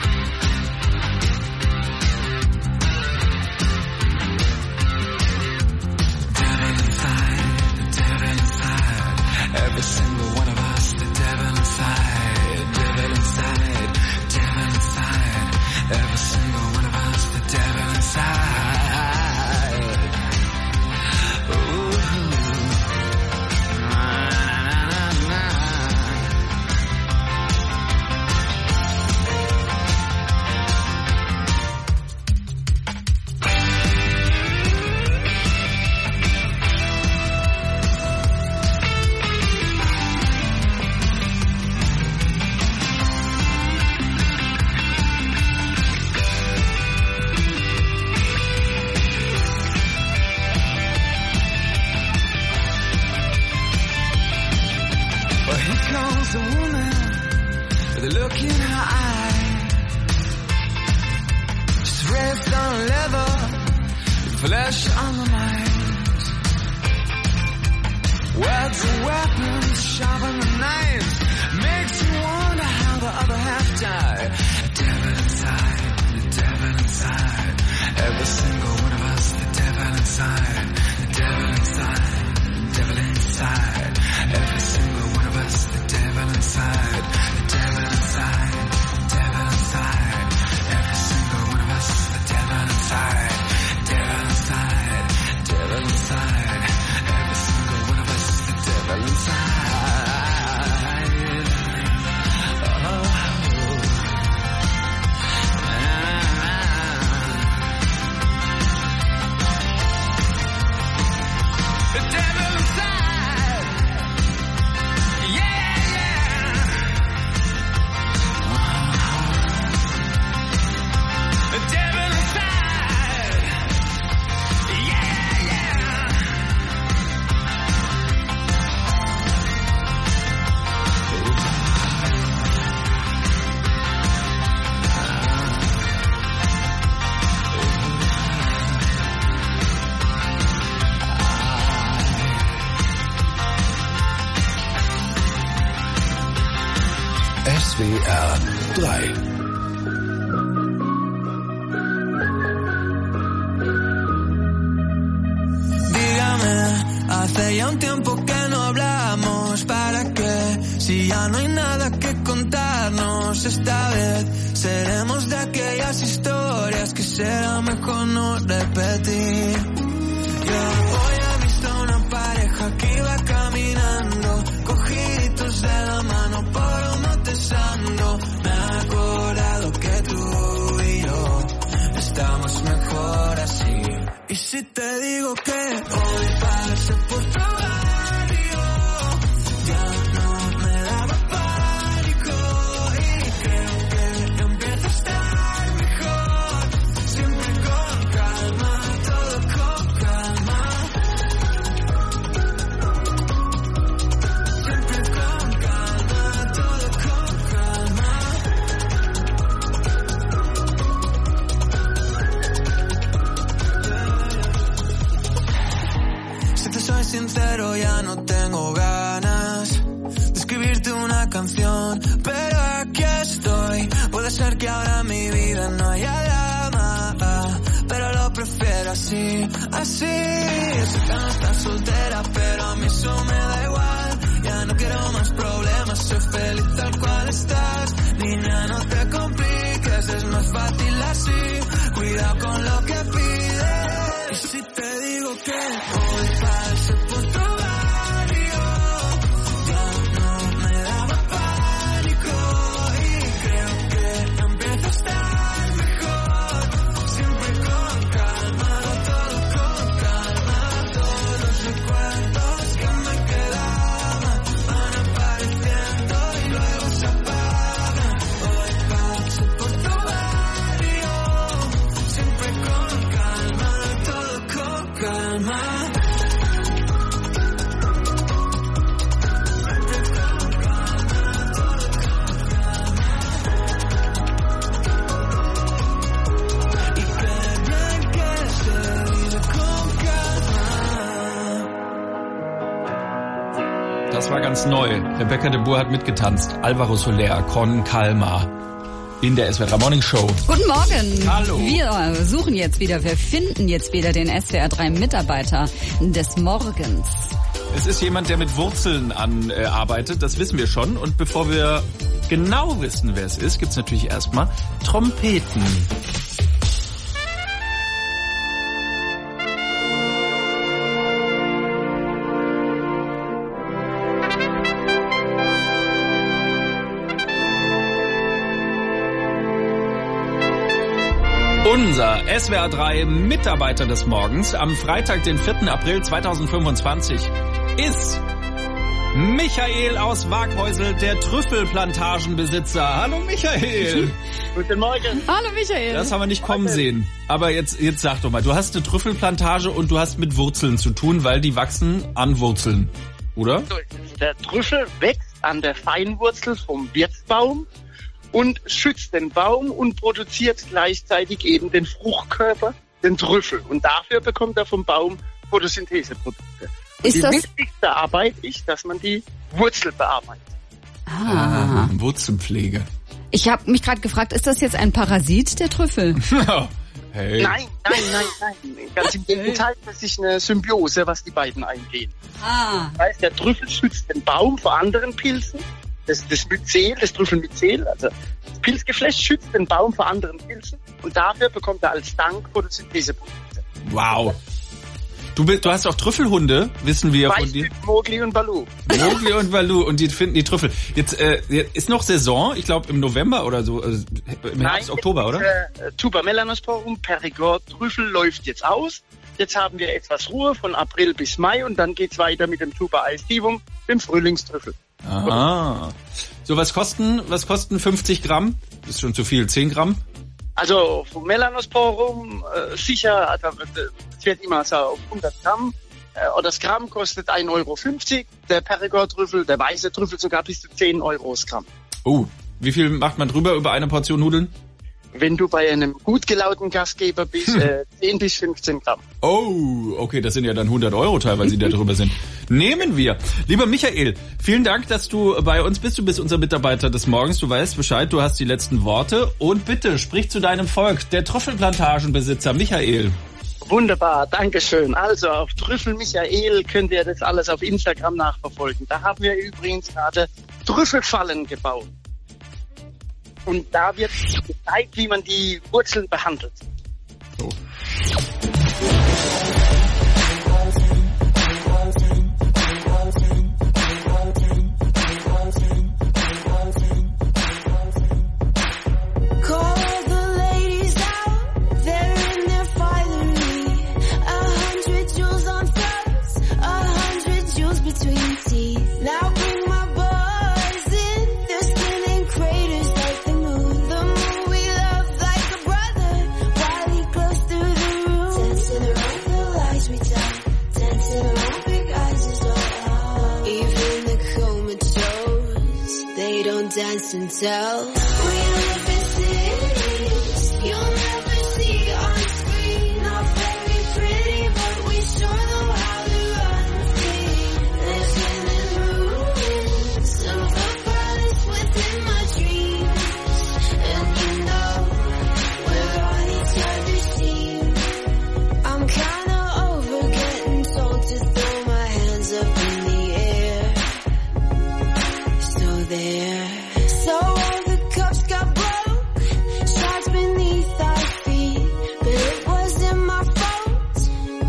Devil inside, the devil inside. Every single one of us, the devil inside. Devil inside, devil inside. Every single one of us, the devil inside. Ooh. Na, na, na, na. A woman with a look in her eye, she's raised on leather, flesh on the mind. Words and weapons, sharpen the knives, makes you wonder how the other half died. The devil inside, the devil inside. Every single one of us, the devil inside. The devil inside, the devil inside. Every single one of us, the devil inside. The devil inside, the devil inside. Every single one of us, the devil inside. Devil inside, devil inside. Every single one of us, the devil inside. Oh, the devil inside. Yeah, yeah. The devil inside. Yeah, yeah. S W R drei. Dígame, hace ya un tiempo que no hablamos. ¿Para qué? Si ya no hay nada que contarnos. Esta vez seremos de aquellas historias que será mejor no repetir. Yo hoy he visto una pareja no me ha acordado que tú y yo estamos mejor así. Y si te digo que hoy pasé por tu barrio, ya no me daba pánico y creo que empieza a estar mejor. Siempre con calma, todo con calma. Siempre con calma, todo con calma. Si te soy sincero, ya no tengo ganas de escribirte una canción, pero aquí estoy. Puede ser que ahora en mi vida no haya drama, pero lo prefiero así, así. Yo sé que no estás soltera, pero a mí eso me da igual. Ya no quiero más problemas, soy feliz tal cual estás. Niña, no te compliques, es más fácil así. Cuidado con lo que pides. Y si te digo que hoy pasé por tu barrio, ya no me daba pánico y creo que empieza a estar mejor. Siempre con calma, todo con calma. Todos los recuerdos que me quedaban van apareciendo y luego se apagan. Hoy pasé por tu barrio, siempre con calma, todo con calma. Das war ganz neu. Rebecca de Boer hat mitgetanzt. Alvaro Soler, Con Calma. In der S W R drei Morning Show. Guten Morgen. Hallo. Wir suchen jetzt wieder, wir finden jetzt wieder den S W R drei Mitarbeiter des Morgens. Es ist jemand, der mit Wurzeln an, äh, arbeitet, das wissen wir schon. Und bevor wir genau wissen, wer es ist, gibt's natürlich erstmal Trompeten. Unser S W R drei Mitarbeiter des Morgens am Freitag, den vierten April zweitausendfünfundzwanzig, ist Michael aus Waghäusel, der Trüffelplantagenbesitzer. Hallo Michael. Guten Morgen. Hallo Michael. Das haben wir nicht kommen sehen. Aber jetzt, jetzt sag doch mal, du hast eine Trüffelplantage und du hast mit Wurzeln zu tun, weil die wachsen an Wurzeln, oder? Der Trüffel wächst an der Feinwurzel vom Wirtsbaum und schützt den Baum und produziert gleichzeitig eben den Fruchtkörper, den Trüffel. Und dafür bekommt er vom Baum Photosyntheseprodukte. Ist die das wichtigste Arbeit ist, dass man die Wurzel bearbeitet. Ah. Wurzelpflege. Ich habe mich gerade gefragt, ist das jetzt ein Parasit, der Trüffel? Hey. Nein, nein, nein, nein. Ganz im Gegenteil, das ist eine Symbiose, was die beiden eingehen. Ah. Das heißt, der Trüffel schützt den Baum vor anderen Pilzen. Das, das Myzel, das Trüffelmyzel, also das Pilzgeflecht schützt den Baum vor anderen Pilzen und dafür bekommt er als Dank Photosyntheseprodukte. Wow. Du, du hast auch Trüffelhunde, wissen wir von dir. Mogli und Baloo. Mogli und Baloo und die finden die Trüffel. Jetzt äh, ist noch Saison, ich glaube im November oder so, also im Herbst, Nein, Oktober, oder? Äh, Tuber melanosporum, Perigord, Trüffel läuft jetzt aus. Jetzt haben wir etwas Ruhe von April bis Mai und dann geht's weiter mit dem Tuber aestivum, dem Frühlingstrüffel. Ah. So, was kosten, was kosten fünfzig Gramm? Das ist schon zu viel, zehn Gramm? Also vom Melanosporum äh, sicher, also es wird immer so auf hundert Gramm. Äh, oder das Gramm kostet ein Euro fünfzig. Der Perigord-Trüffel, der weiße Trüffel sogar bis zu zehn Euro das Gramm. Oh, wie viel macht man drüber über eine Portion Nudeln? Wenn du bei einem gut gelaunten Gastgeber bist, hm. äh, zehn bis fünfzehn Gramm. Oh, okay, das sind ja dann hundert Euro teilweise, die da drüber sind. Nehmen wir. Lieber Michael, vielen Dank, dass du bei uns bist. Du bist unser Mitarbeiter des Morgens. Du weißt Bescheid, du hast die letzten Worte. Und bitte, sprich zu deinem Volk, der Trüffelplantagenbesitzer Michael. Wunderbar, Dankeschön. Also auf Trüffel Michael könnt ihr das alles auf Instagram nachverfolgen. Da haben wir übrigens gerade Trüffelfallen gebaut. Und da wird gezeigt, wie man die Wurzeln behandelt. So. tell. We live in cities you'll never see on screen. Not very pretty, but we sure know how to run free. Living in ruins of a palace within my dreams. And you know we're on each other's team. I'm kinda over getting told to throw my hands up in the air. So there. So all the cups got broke, shards beneath our feet, but it wasn't my fault.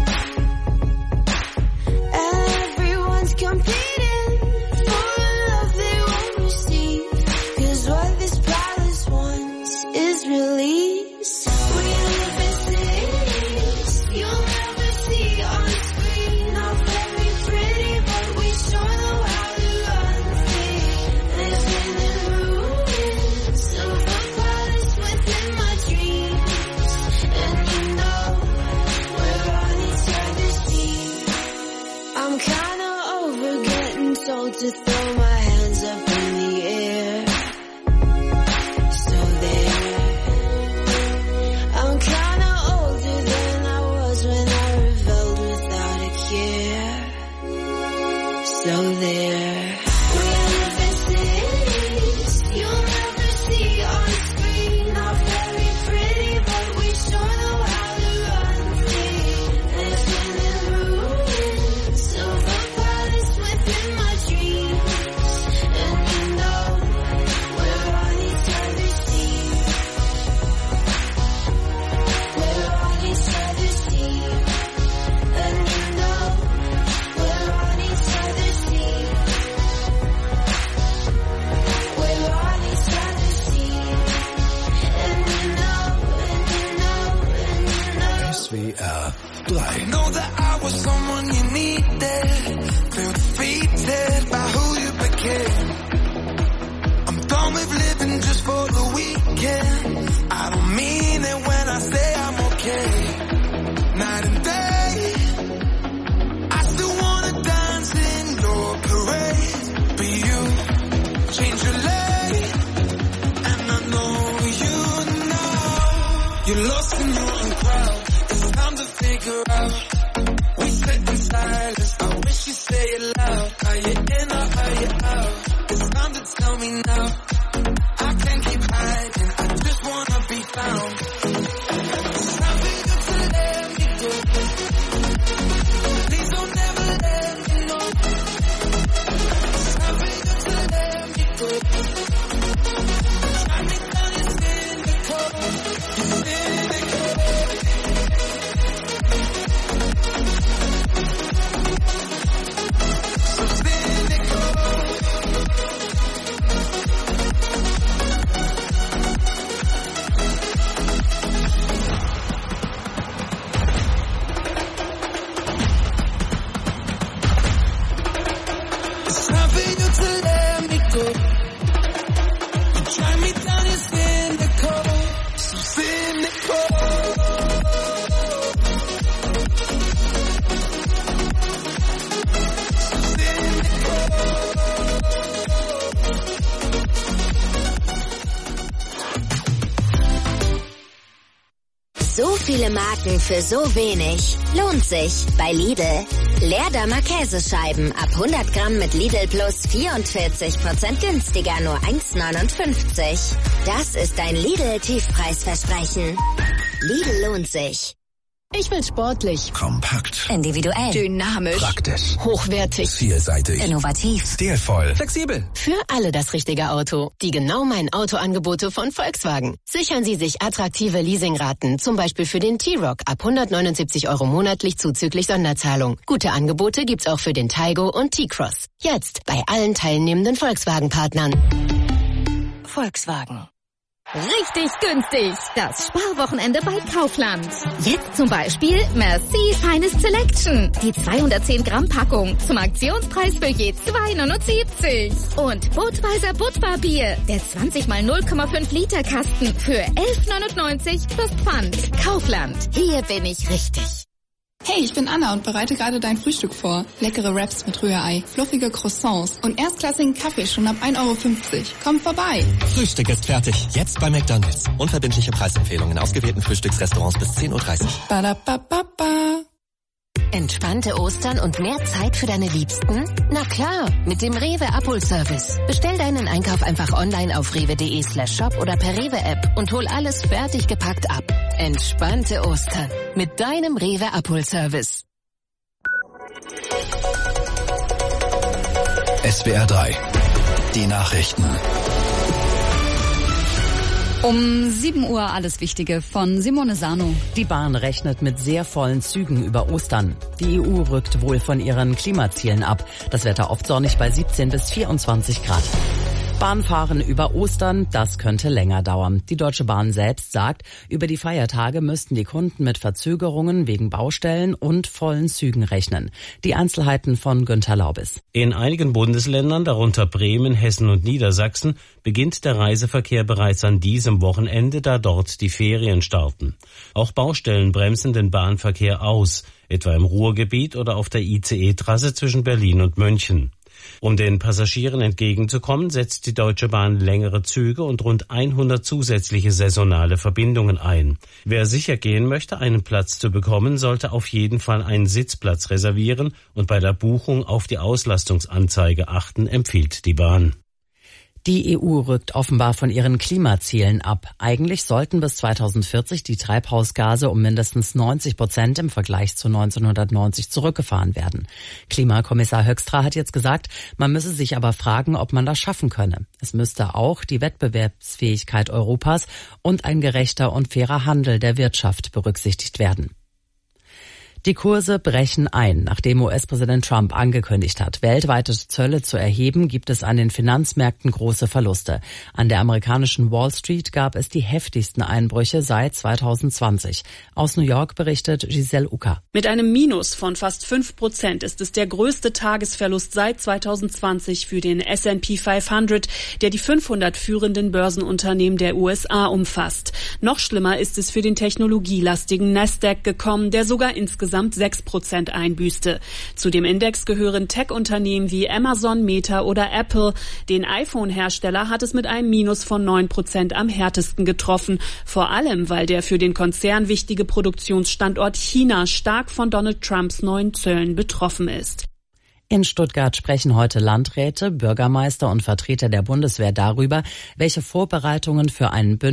And everyone's competing for a love they won't receive, 'cause what this palace wants is release. We live in cities you'll never see on screen. Not very pretty, but we sure know how to run free. Living in ruins of a palace within my dreams. And you know we're on each other's team. I'm kinda over getting told to throw my hands up in the air. So there. I'm kinda older than I was when I rebelled without a care. So there. We live in cities you'll never see on screen. Not very pretty, but we sure know how to run free. Living in ruins of a palace within my dreams. And you know we're on each other's team. We're on each other's team. And you know we're on each other's team. We're on each other's team. And you know, and you know, and you know. S W R drei. Know that I was someone you needed. Feel defeated by who you became. I'm done with living just for the weekend. I don't mean it when I say I'm okay. Night and day, I still wanna dance in your parade. But you change your lane, and I know you know you're lost in your own crowd. It's time to figure out. We sit in silence. I wish you'd say it loud. Are you in or are you out? It's time to tell me now. I can't keep hiding. I just wanna be found. It's time for you to let me go. Please don't ever let me know. It's time for you to let me go. Try me down, you're cynical. You're cynical. So cynical. It's time for you to let me go. You try me down, you're cynical. So cynical. So viele Marken für so wenig. Lohnt sich bei Lidl. Leerdammer Käsescheiben ab hundert Gramm mit Lidl Plus vierundvierzig Prozent günstiger, nur eins neunundfünfzig. Das ist ein Lidl-Tiefpreisversprechen. Lidl lohnt sich. Ich will sportlich, Kompakt, individuell, dynamisch, praktisch, hochwertig, vielseitig, innovativ, stilvoll, flexibel. Für alle das richtige Auto. Die genau meinen Autoangebote von Volkswagen. Sichern Sie sich attraktive Leasingraten, zum Beispiel für den T-Roc ab hundertneunundsiebzig Euro monatlich zuzüglich Sonderzahlung. Gute Angebote gibt's auch für den Taigo und T-Cross. Jetzt bei allen teilnehmenden Volkswagen-Partnern. Volkswagen. Richtig günstig. Das Sparwochenende bei Kaufland. Jetzt zum Beispiel Merci Finest Selection. Die zweihundertzehn Gramm Packung zum Aktionspreis für je zwei neunundsiebzig. Und Budweiser Budvar-Bier. Der zwanzig mal null Komma fünf Liter Kasten für elf neunundneunzig plus Pfand. Kaufland. Hier bin ich richtig. Hey, ich bin Anna und bereite gerade dein Frühstück vor. Leckere Wraps mit Rührei, fluffige Croissants und erstklassigen Kaffee schon ab ein Euro fünfzig. Komm vorbei. Frühstück ist fertig. Jetzt bei McDonald's. Unverbindliche Preisempfehlungen in ausgewählten Frühstücksrestaurants bis zehn Uhr dreißig. Badabababa. Entspannte Ostern und mehr Zeit für deine Liebsten? Na klar, mit dem Rewe Abholservice. Bestell deinen Einkauf einfach online auf rewe.de slash shop oder per Rewe App und hol alles fertig gepackt ab. Entspannte Ostern mit deinem Rewe Abholservice. S W R drei. Die Nachrichten. Um sieben Uhr alles Wichtige von Simone Sano. Die Bahn rechnet mit sehr vollen Zügen über Ostern. Die E U rückt wohl von ihren Klimazielen ab. Das Wetter oft sonnig bei siebzehn bis vierundzwanzig Grad. Bahnfahren über Ostern, das könnte länger dauern. Die Deutsche Bahn selbst sagt, über die Feiertage müssten die Kunden mit Verzögerungen wegen Baustellen und vollen Zügen rechnen. Die Einzelheiten von Günther Laubis. In einigen Bundesländern, darunter Bremen, Hessen und Niedersachsen, beginnt der Reiseverkehr bereits an diesem Wochenende, da dort die Ferien starten. Auch Baustellen bremsen den Bahnverkehr aus, etwa im Ruhrgebiet oder auf der I C E-Trasse zwischen Berlin und München. Um den Passagieren entgegenzukommen, setzt die Deutsche Bahn längere Züge und rund hundert zusätzliche saisonale Verbindungen ein. Wer sicher gehen möchte, einen Platz zu bekommen, sollte auf jeden Fall einen Sitzplatz reservieren und bei der Buchung auf die Auslastungsanzeige achten, empfiehlt die Bahn. Die E U rückt offenbar von ihren Klimazielen ab. Eigentlich sollten bis zweitausendvierzig die Treibhausgase um mindestens neunzig Prozent im Vergleich zu neunzehnhundertneunzig zurückgefahren werden. Klimakommissar Höxtra hat jetzt gesagt, man müsse sich aber fragen, ob man das schaffen könne. Es müsste auch die Wettbewerbsfähigkeit Europas und ein gerechter und fairer Handel der Wirtschaft berücksichtigt werden. Die Kurse brechen ein, nachdem U S-Präsident Trump angekündigt hat, weltweite Zölle zu erheben, gibt es an den Finanzmärkten große Verluste. An der amerikanischen Wall Street gab es die heftigsten Einbrüche seit zweitausendzwanzig. Aus New York berichtet Giselle Ucker. Mit einem Minus von fast fünf Prozent ist es der größte Tagesverlust seit zweitausendzwanzig für den S and P fünfhundert, der die fünfhundert führenden Börsenunternehmen der U S A umfasst. Noch schlimmer ist es für den technologielastigen Nasdaq gekommen, der sogar insgesamt sechs Prozent einbüßte. Zu dem Index gehören Tech-Unternehmen wie Amazon, Meta oder Apple. Den iPhone-Hersteller hat es mit einem Minus von neun Prozent am härtesten getroffen. Vor allem, weil der für den Konzern wichtige Produktionsstandort China stark von Donald Trumps neuen Zöllen betroffen ist. In Stuttgart sprechen heute Landräte, Bürgermeister und Vertreter der Bundeswehr darüber, welche Vorbereitungen für einen Bündnis